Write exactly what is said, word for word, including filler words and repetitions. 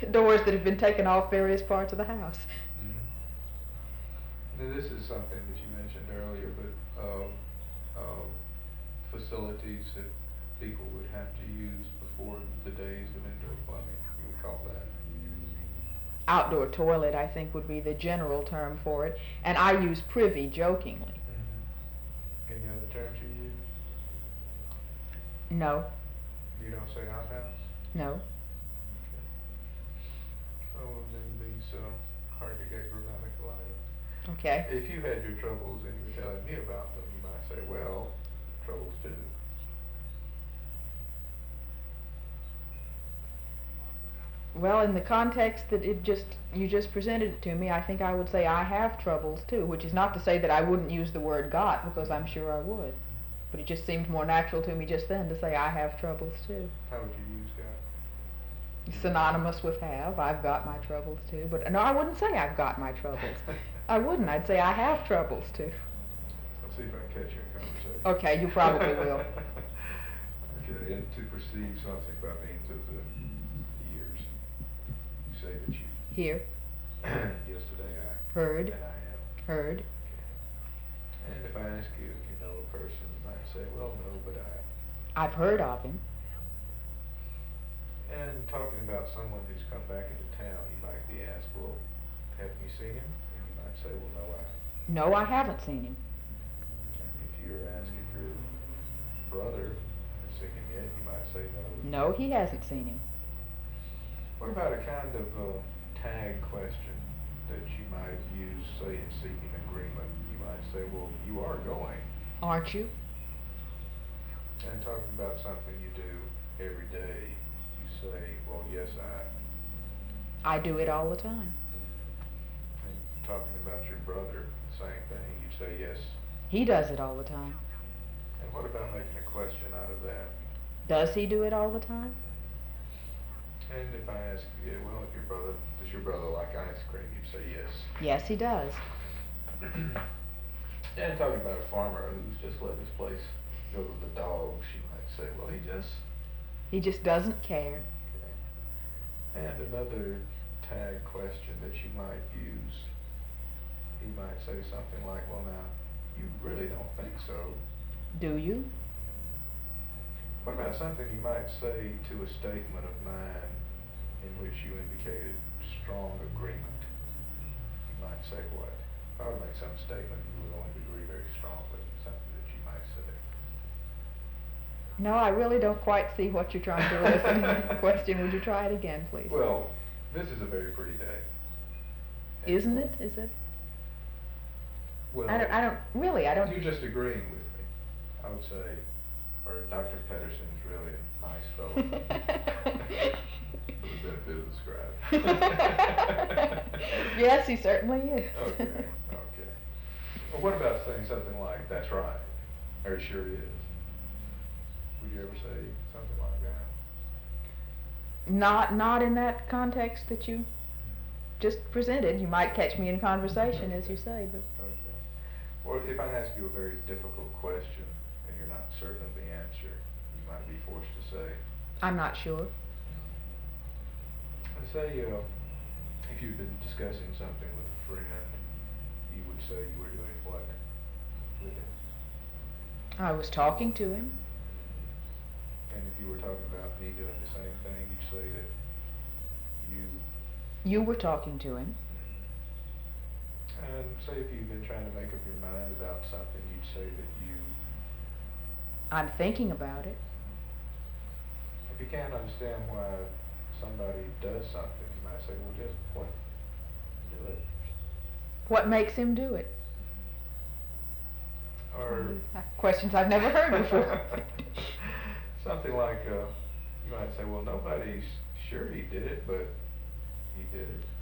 doors that have been taken off various parts of the house. Mm-hmm. Now, this is something that you mentioned earlier, but uh, uh, facilities that people would have to use before the days of indoor plumbing, you would call that? Outdoor toilet, I think, would be the general term for it, and I use privy jokingly. Mm-hmm. Any other terms you use? No. You don't say outhouse? No. Okay. Oh, and then these uh, hard to get grammatical items. Okay. If you had your troubles and you were telling me about them, you might say, well, troubles too. Well, in the context that it just you just presented it to me, I think I would say I have troubles too, which is not to say that I wouldn't use the word got, because I'm sure I would. But it just seemed more natural to me just then to say I have troubles too. How would you use got? Synonymous with have. I've got my troubles too. But no, I wouldn't say I've got my troubles. I wouldn't. I'd say I have troubles too. Let's see if I can catch you in conversation. Okay, you probably will. Okay, and to perceive something by means of the ears. You say that you Hear. yesterday I Heard. and I have. Heard. Okay. And if I ask you if you know a person, you might say, well, no, but I. I've heard of him. And talking about someone who's come back into town, you might be asked, well, have you seen him? And you might say, well, no, I. No, I haven't seen him. And if you're asked if your brother has seen him yet, you might say no. No, he hasn't seen him. What about a kind of uh, tag question that you might use, say, in seeking agreement? You might say, well, you are going. Aren't you? And talking about something you do every day, you say, well, yes, I. I do it all the time. And talking about your brother, same thing, you say, yes. He does it all the time. And what about making a question out of that? Does he do it all the time? And if I ask you, well, if your brother, does your brother like ice cream, you'd say yes. Yes, he does. And talking about a farmer who's just let his place go to the dogs, you might say, well, he just. He just doesn't care. Okay. And another tag question that you might use, you might say something like, well, now, you really don't think so. Do you? What about something you might say to a statement of mine in which you indicated strong agreement? You might say what? If I would make some statement, you would only agree very strongly, something that you might say. No, I really don't quite see what you're trying to elicit in the question. Would you try it again, please? Well, this is a very pretty day. And Isn't it? Is it? Well, I don't, I don't, really, I don't. You're just agreeing with me. I would say, or Doctor Pedersen is really a nice fellow. For the benefit of the scribe. Yes, he certainly is. Okay, okay. Well, what about saying something like, that's right, or it sure is? Would you ever say something like that? Not, not in that context that you just presented. You might catch me in conversation, as you say, but. Okay. Or if I ask you a very difficult question and you're not certain of the answer, you might be forced to say. I'm not sure. Let's say uh, if you've been discussing something with a friend, you would say you were doing what with him? I was talking to him. And if you were talking about me doing the same thing, you'd say that you. You were talking to him. And say if you've been trying to make up your mind about something, you'd say that you. I'm thinking about it. If you can't understand why somebody does something, you might say, well, just what? Do it. What makes him do it? Or questions I've never heard before. Something like, uh, you might say, well, nobody's sure he did it, but he did it.